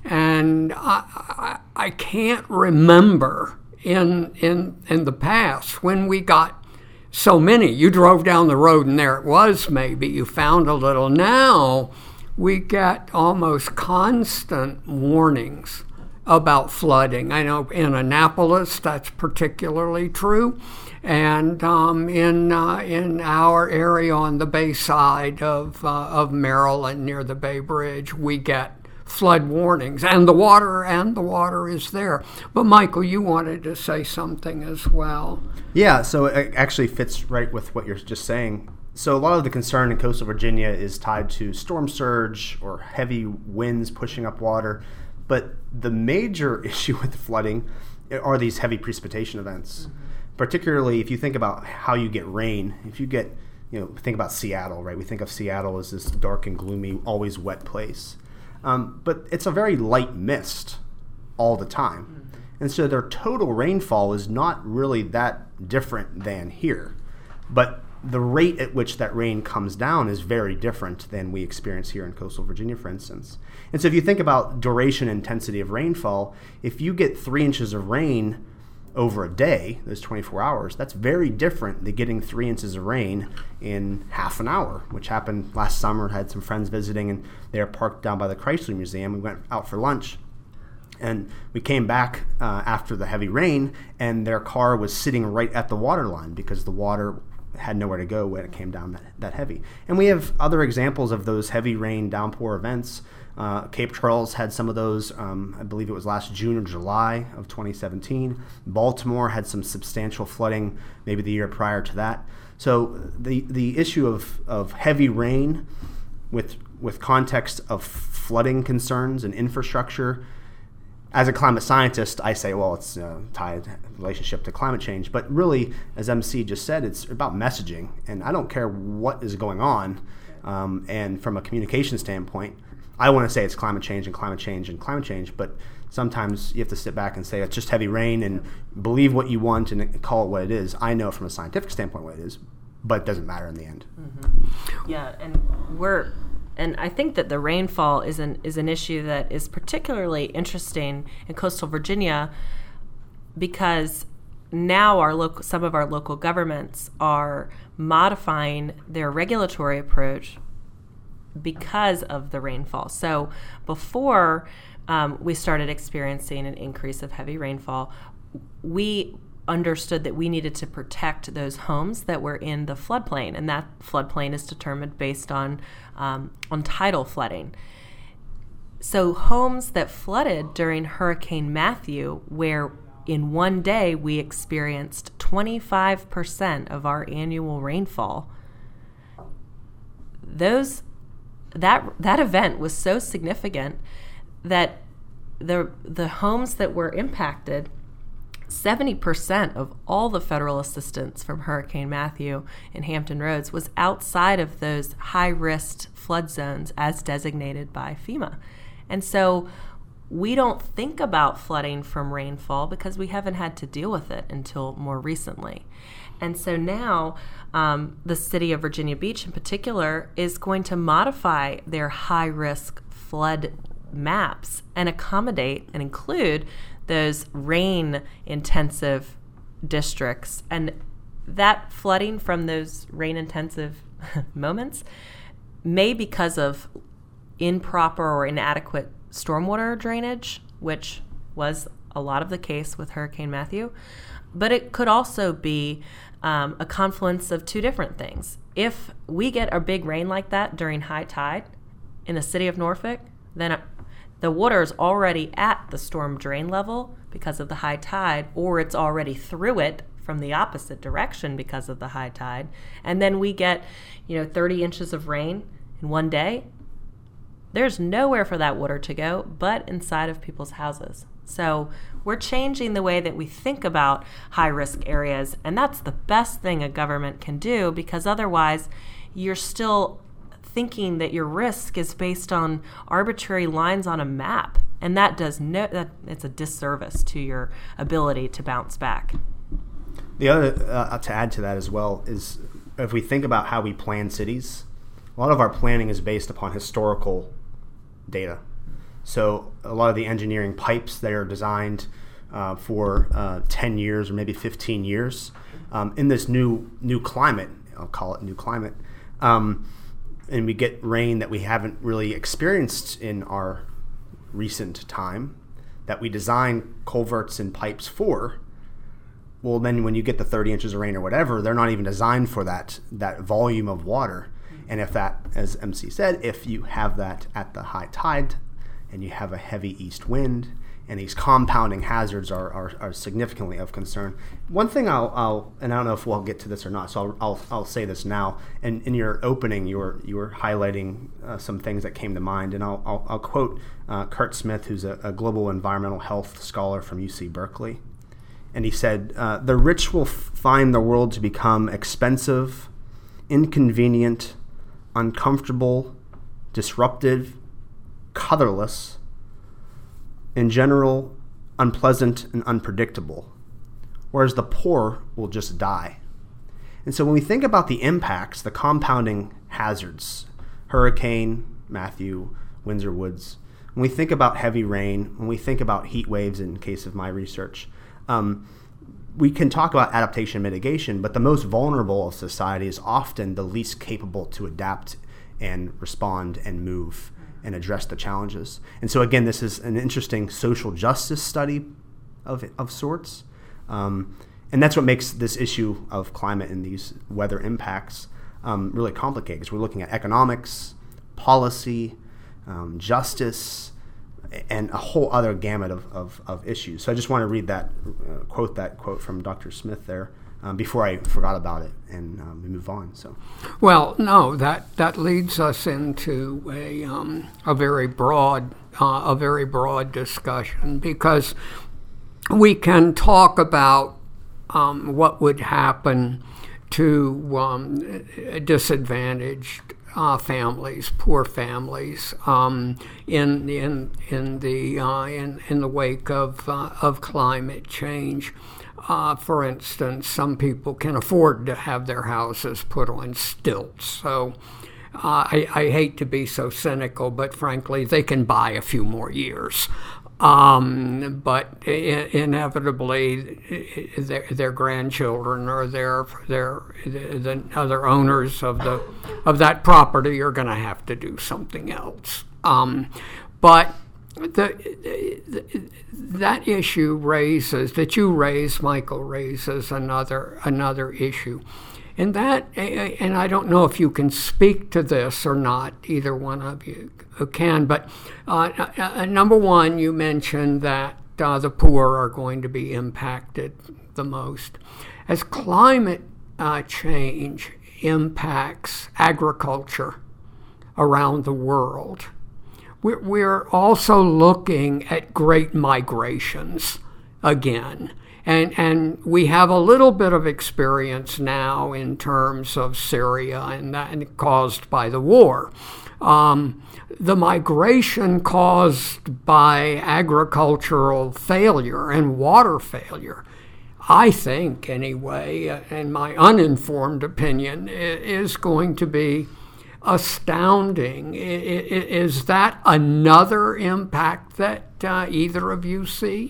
And I, I, I can't remember in, in, in the past when we got so many. You drove down the road and there it was, maybe. You found a little. Now we get almost constant warnings about flooding. I know in Annapolis that's particularly true. And um, in uh, in our area on the bay side of, uh, of Maryland near the Bay Bridge, we get flood warnings, and the water and the water is there. But Michael, you wanted to say something as well. Yeah, so it actually fits right with what you're just saying. So a lot of the concern in coastal Virginia is tied to storm surge or heavy winds pushing up water. But the major issue with flooding are these heavy precipitation events. Mm-hmm. Particularly if you think about how you get rain. If you get, you know, think about Seattle, right? We think of Seattle as this dark and gloomy, always wet place. Um, but it's a very light mist all the time. Mm-hmm. And so their total rainfall is not really that different than here. But the rate at which that rain comes down is very different than we experience here in coastal Virginia, for instance. And so if you think about duration and intensity of rainfall, if you get three inches of rain over a day, those twenty-four hours, that's very different than getting three inches of rain in half an hour, which happened last summer. I had some friends visiting, and they were parked down by the Chrysler Museum. We went out for lunch, and we came back uh, after the heavy rain, and their car was sitting right at the water line because the water had nowhere to go when it came down that, that heavy. And we have other examples of those heavy rain downpour events. Uh, Cape Charles had some of those, um, I believe it was last June or July of twenty seventeen. Baltimore had some substantial flooding maybe the year prior to that. So the the issue of, of heavy rain with with context of flooding concerns and infrastructure, as a climate scientist, I say, well, it's uh, tied relationship to climate change. But really, as M C just said, it's about messaging. And I don't care what is going on. Um, and from a communication standpoint, I want to say it's climate change and climate change and climate change, but sometimes you have to sit back and say it's just heavy rain and believe what you want and call it what it is. I know from a scientific standpoint what it is, but it doesn't matter in the end. Mm-hmm. Yeah, and we're, and I think that the rainfall is an is an issue that is particularly interesting in coastal Virginia because now our local, some of our local governments are modifying their regulatory approach because of the rainfall. So before um, we started experiencing an increase of heavy rainfall, we understood that we needed to protect those homes that were in the floodplain, and that floodplain is determined based on um, on tidal flooding. So homes that flooded during Hurricane Matthew, where in one day we experienced twenty-five percent of our annual rainfall, those That that event was so significant that the the homes that were impacted, seventy percent of all the federal assistance from Hurricane Matthew in Hampton Roads was outside of those high-risk flood zones as designated by FEMA. And so we don't think about flooding from rainfall because we haven't had to deal with it until more recently. And so now um, the city of Virginia Beach in particular is going to modify their high-risk flood maps and accommodate and include those rain-intensive districts. And that flooding from those rain-intensive moments may, because of improper or inadequate stormwater drainage, which was a lot of the case with Hurricane Matthew, but it could also be um, a confluence of two different things. If we get a big rain like that during high tide in the city of Norfolk, then it, the water is already at the storm drain level because of the high tide, or it's already through it from the opposite direction because of the high tide. And then we get, you know, thirty inches of rain in one day. There's nowhere for that water to go but inside of people's houses. So we're changing the way that we think about high-risk areas, and that's the best thing a government can do, because otherwise you're still thinking that your risk is based on arbitrary lines on a map, and that does no that it's a disservice to your ability to bounce back. The other uh, to add to that as well is, if we think about how we plan cities, a lot of our planning is based upon historical data. So a lot of the engineering pipes that are designed uh, for uh, ten years or maybe fifteen years um, in this new new climate, I'll call it new climate, um, and we get rain that we haven't really experienced in our recent time, that we design culverts and pipes for. Well, then when you get the thirty inches of rain or whatever, they're not even designed for that that volume of water. And if that, as M C said, if you have that at the high tide and you have a heavy east wind, and these compounding hazards are, are, are significantly of concern. One thing I'll, I'll, and I don't know if we'll get to this or not, so I'll, I'll, I'll say this now. And in your opening, you were, you were highlighting uh, some things that came to mind, and I'll, I'll, I'll quote uh, Kurt Smith, who's a, a global environmental health scholar from U C Berkeley. And he said, uh, the rich will f- find the world to become expensive, inconvenient, uncomfortable, disruptive, colorless, in general, unpleasant and unpredictable, whereas the poor will just die. And so when we think about the impacts, the compounding hazards, Hurricane Matthew, Windsor Woods, when we think about heavy rain, when we think about heat waves in case of my research, um, we can talk about adaptation and mitigation, but the most vulnerable of society is often the least capable to adapt and respond and move and address the challenges. And so again, this is an interesting social justice study of of sorts. Um, and that's what makes this issue of climate and these weather impacts um, really complicated, because we're looking at economics, policy, um, justice, and a whole other gamut of, of, of issues. So I just want to read that, uh, quote that quote from Doctor Smith there um, before I forgot about it, and um, we move on. So, well, no, that, that leads us into a um, a very broad uh, a very broad discussion, because we can talk about um, what would happen to um, disadvantaged Uh, families, poor families, um, in in in the uh, in in the wake of uh, of climate change. Uh, for instance, some people can afford to have their houses put on stilts. So uh, I, I hate to be so cynical, but frankly, they can buy a few more years. Um, but I- inevitably, their, their grandchildren or their their the other owners of the of that property are going to have to do something else. Um, but the, the that issue raises that you raise, Michael, raises another another issue. And that, and I don't know if you can speak to this or not, either one of you can, but uh, uh, number one, you mentioned that uh, the poor are going to be impacted the most. As climate uh, change impacts agriculture around the world, we're, we're also looking at great migrations again. And and we have a little bit of experience now in terms of Syria and that and caused by the war. Um, the migration caused by agricultural failure and water failure, I think anyway, in my uninformed opinion, is going to be astounding. Is that another impact that uh, either of you see?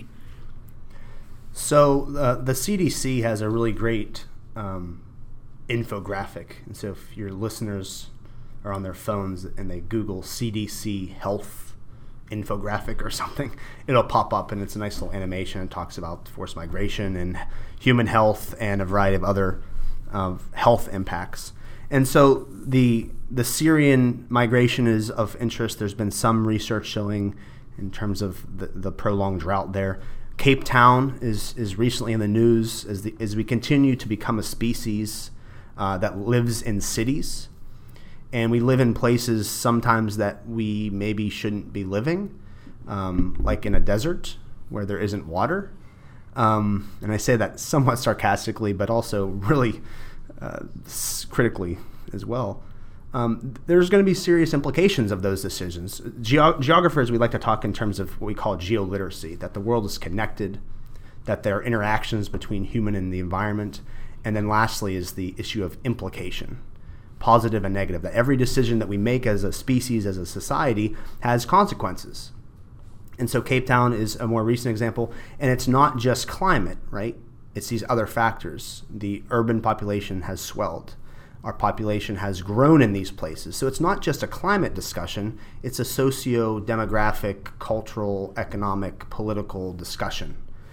So uh, the C D C has a really great um, infographic. And so if your listeners are on their phones and they Google C D C health infographic or something, it'll pop up, and it's a nice little animation. It talks about forced migration and human health and a variety of other uh, health impacts. And so the the Syrian migration is of interest. There's been some research showing in terms of the, the prolonged drought there. Cape Town is, is recently in the news as, the, as we continue to become a species uh, that lives in cities. And we live in places sometimes that we maybe shouldn't be living, um, like in a desert where there isn't water. Um, and I say that somewhat sarcastically, but also really uh, critically as well. Um, there's going to be serious implications of those decisions. Geo- geographers, we like to talk in terms of what we call geoliteracy, that the world is connected, that there are interactions between human and the environment. And then lastly is the issue of implication, positive and negative, that every decision that we make as a species, as a society, has consequences. And so Cape Town is a more recent example, and it's not just climate, right? It's these other factors. The urban population has swelled. Our population has grown in these places. So it's not just a climate discussion, it's a socio-demographic, cultural, economic, political discussion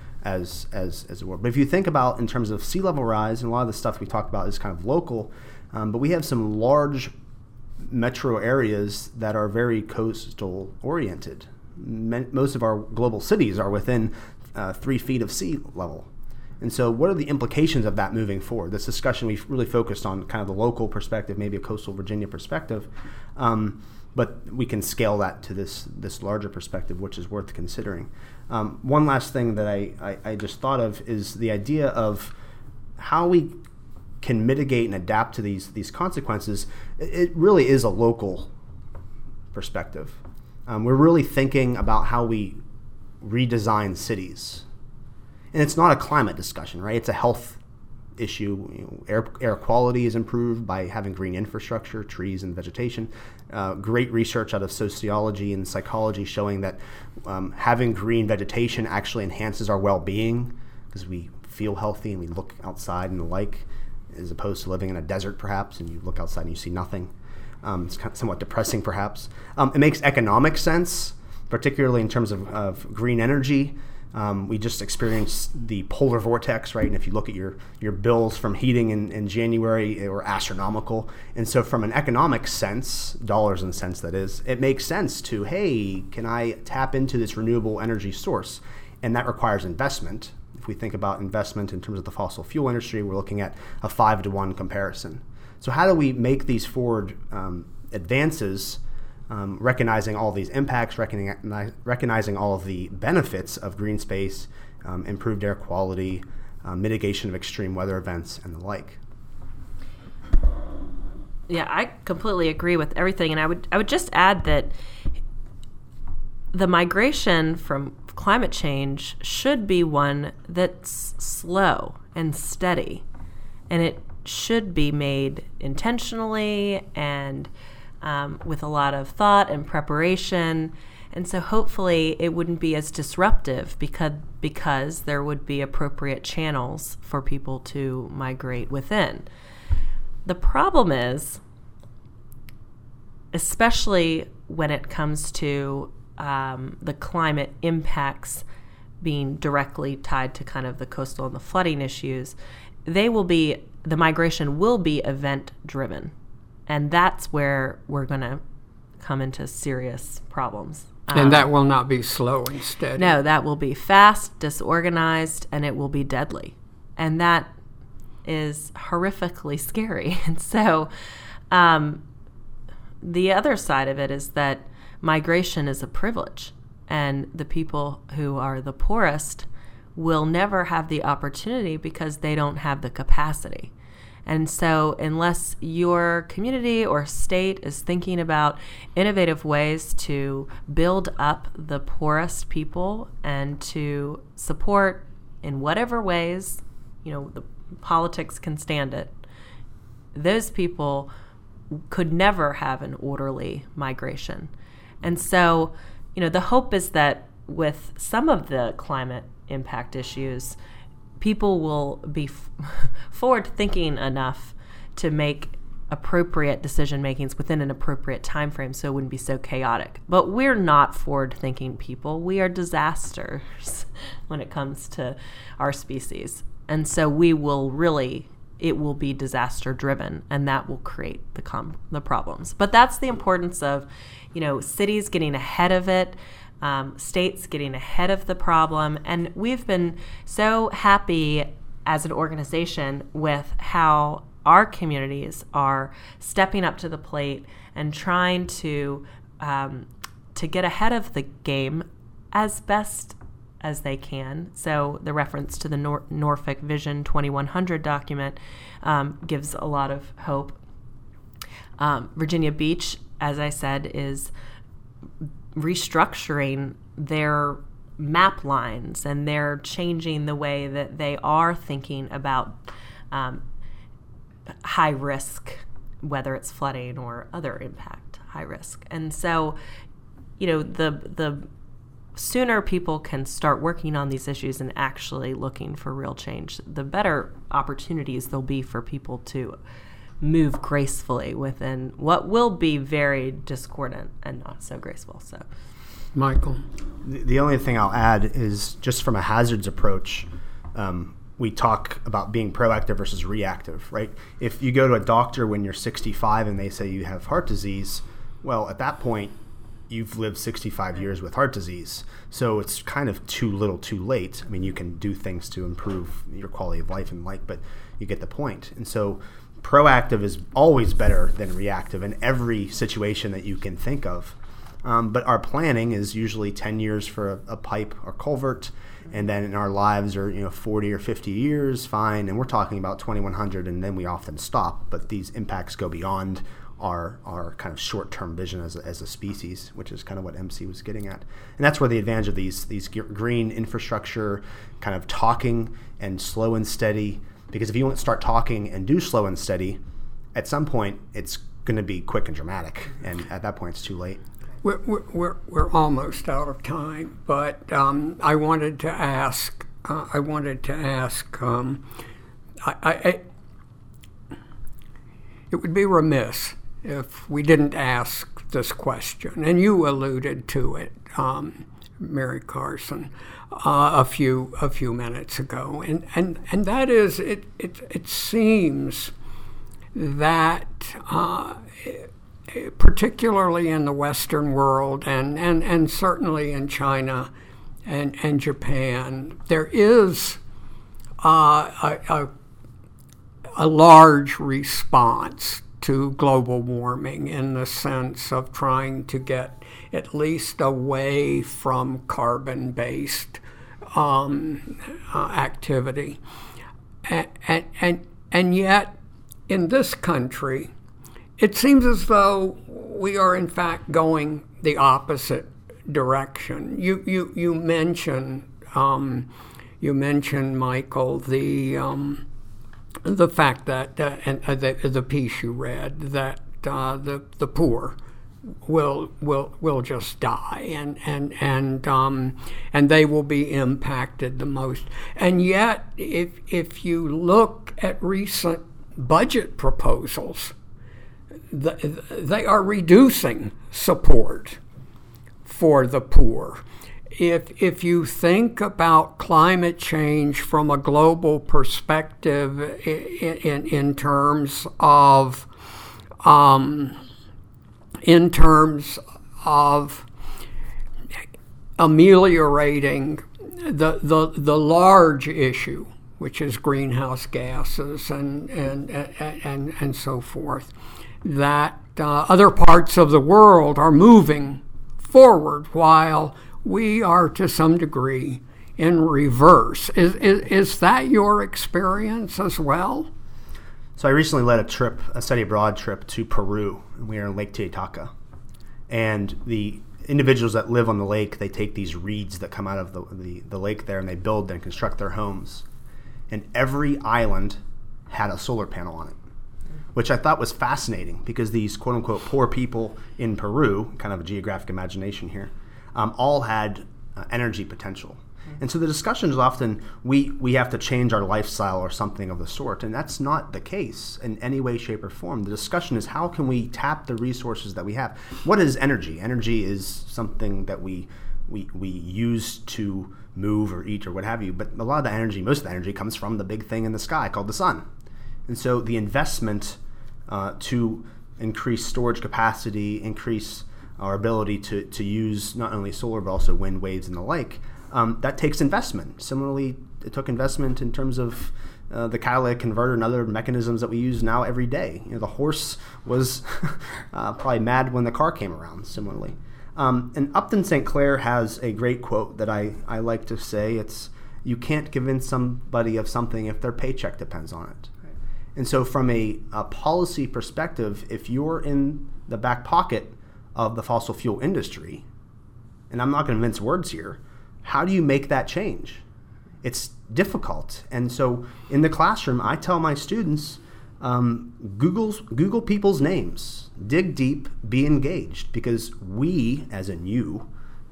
as, as, as it were. But if you think about in terms of sea level rise, and a lot of the stuff we talked about is kind of local, um, but we have some large metro areas that are very coastal oriented. Most of our global cities are within uh, three feet of sea level. And so what are the implications of that moving forward? This discussion, we've really focused on kind of the local perspective, maybe a coastal Virginia perspective, um, but we can scale that to this this larger perspective, which is worth considering. Um, one last thing that I, I, I just thought of is the idea of how we can mitigate and adapt to these, these consequences. It really is a local perspective. Um, we're really thinking about how we redesign cities. And it's not a climate discussion, right? It's a health issue. You know, air, air quality is improved by having green infrastructure, trees and vegetation. Uh, great research out of sociology and psychology showing that um, having green vegetation actually enhances our well-being because we feel healthy and we look outside and the like, as opposed to living in a desert perhaps and you look outside and you see nothing. Um, it's kind of somewhat depressing perhaps. Um, it makes economic sense, particularly in terms of, of green energy. Um, we just experienced the polar vortex, right? And if you look at your, your bills from heating in, in January, they were astronomical. And so from an economic sense, dollars and cents that is, it makes sense to, hey, can I tap into this renewable energy source? And that requires investment. If we think about investment in terms of the fossil fuel industry, we're looking at a five to one comparison. So how do we make these forward um, advances Um, recognizing all these impacts, recogni- recognizing all of the benefits of green space, um, improved air quality, uh, mitigation of extreme weather events, and the like. Yeah, I completely agree with everything, and I would I would just add that the migration from climate change should be one that's slow and steady, and it should be made intentionally and Um, with a lot of thought and preparation. And so hopefully it wouldn't be as disruptive because, because there would be appropriate channels for people to migrate within. The problem is, especially when it comes to um, the climate impacts being directly tied to kind of the coastal and the flooding issues, they will be, the migration will be event driven. And that's where we're going to come into serious problems. And um, that will not be slow and steady. No, that will be fast, disorganized, and it will be deadly. And that is horrifically scary. And so um, the other side of it is that migration is a privilege. And the people who are the poorest will never have the opportunity because they don't have the capacity. And so unless your community or state is thinking about innovative ways to build up the poorest people and to support in whatever ways, you know, the politics can stand it, those people could never have an orderly migration. And so, you know, the hope is that with some of the climate impact issues, people will be f- forward thinking enough to make appropriate decision makings within an appropriate time frame so it wouldn't be so chaotic. But we're not forward thinking people. We are disasters when it comes to our species. And so we will really, it will be disaster driven, and that will create the com- the problems. But that's the importance of, you know, cities getting ahead of it, Um, states getting ahead of the problem. And we've been so happy as an organization with how our communities are stepping up to the plate and trying to um, to get ahead of the game as best as they can. So the reference to the Nor- Norfolk Vision twenty-one hundred document um, gives a lot of hope. Um, Virginia Beach, as I said, is restructuring their map lines, and they're changing the way that they are thinking about um, high risk, whether it's flooding or other impact, high risk. And so, you know, the the sooner people can start working on these issues and actually looking for real change, the better opportunities there'll be for people to move gracefully within what will be very discordant and not so graceful. So, Michael? The, the only thing I'll add is just from a hazards approach, um, we talk about being proactive versus reactive, right? If you go to a doctor when you're sixty-five and they say you have heart disease, well, at that point, you've lived sixty-five years with heart disease. So it's kind of too little too late. I mean, you can do things to improve your quality of life and like, but you get the point. And so proactive is always better than reactive in every situation that you can think of. Um, but our planning is usually ten years for a, a pipe or culvert, and then in our lives are, you know, forty or fifty years, fine, and we're talking about twenty-one hundred, and then we often stop. But these impacts go beyond our our kind of short-term vision as a, as a species, which is kind of what M C was getting at. And that's where the advantage of these these green infrastructure, kind of talking and slow and steady, because if you don't start talking and do slow and steady, at some point it's going to be quick and dramatic, and at that point it's too late. We're, we're, we're almost out of time, but um, I wanted to ask, uh, I wanted to ask, um, I, I, I, it would be remiss if we didn't ask this question, and you alluded to it, um, Mary Carson, uh, a few a few minutes ago, and and, and that is, it it, it seems that uh, it, particularly in the Western world and, and, and certainly in China and, and Japan, there is uh, a, a, a large response to global warming in the sense of trying to get at least away from carbon-based um, uh, activity. And, and, and, and yet, in this country, it seems as though we are, in fact, going the opposite direction. You you you mentioned um, you mentioned, Michael, the um, the fact that uh, and uh, the the piece you read that uh, the the poor will will will just die, and and and um, and they will be impacted the most. And yet, if if you look at recent budget proposals, they are reducing support for the poor. If if you think about climate change from a global perspective, in in, in terms of um, in terms of ameliorating the the the large issue, which is greenhouse gases and and and and, and so forth, that uh, other parts of the world are moving forward while we are to some degree in reverse. Is, is, is that your experience as well? So I recently led a trip, a study abroad trip to Peru. We were in Lake Titicaca. And the individuals that live on the lake, they take these reeds that come out of the, the, the lake there, and they build and construct their homes. And every island had a solar panel on it, which I thought was fascinating because these quote-unquote poor people in Peru, kind of a geographic imagination here, um, all had uh, energy potential. And so the discussion is often, we, we have to change our lifestyle or something of the sort, and that's not the case in any way, shape, or form. The discussion is, how can we tap the resources that we have? What is energy? Energy is something that we we we use to move or eat or what have you, but a lot of the energy, most of the energy comes from the big thing in the sky called the sun. And so the investment uh, to increase storage capacity, increase our ability to, to use not only solar but also wind, waves, and the like, um, that takes investment. Similarly, it took investment in terms of uh, the catalytic converter and other mechanisms that we use now every day. You know, the horse was uh, probably mad when the car came around, similarly. Um, and Upton Saint Clair has a great quote that I, I like to say. It's, you can't convince somebody of something if their paycheck depends on it. And so from a, a policy perspective, if you're in the back pocket of the fossil fuel industry, and I'm not going to mince words here, how do you make that change? It's difficult. And so in the classroom, I tell my students, um, Google's, Google people's names, dig deep, be engaged, because we, as in you,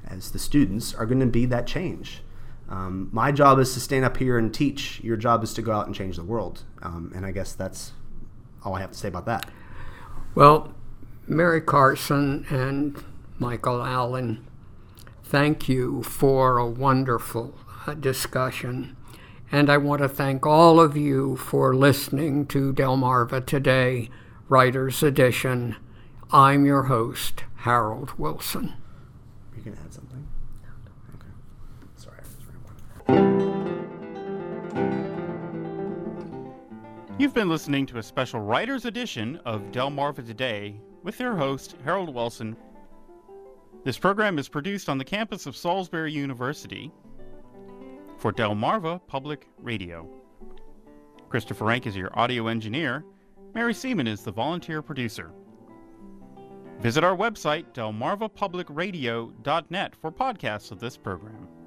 as the students, are going to be that change. Um, my job is to stand up here and teach. Your job is to go out and change the world. Um, and I guess that's all I have to say about that. Well, Mary Carson and Michael Allen, thank you for a wonderful uh, discussion. And I want to thank all of you for listening to Delmarva Today, Writer's Edition. I'm your host, Harold Wilson. You can add something? Okay. Sorry, I was wrong. You've been listening to a special Writer's Edition of Delmarva Today with their host, Harold Wilson. This program is produced on the campus of Salisbury University for Delmarva Public Radio. Christopher Rank is your audio engineer. Mary Seaman is the volunteer producer. Visit our website, delmarva public radio dot net, for podcasts of this program.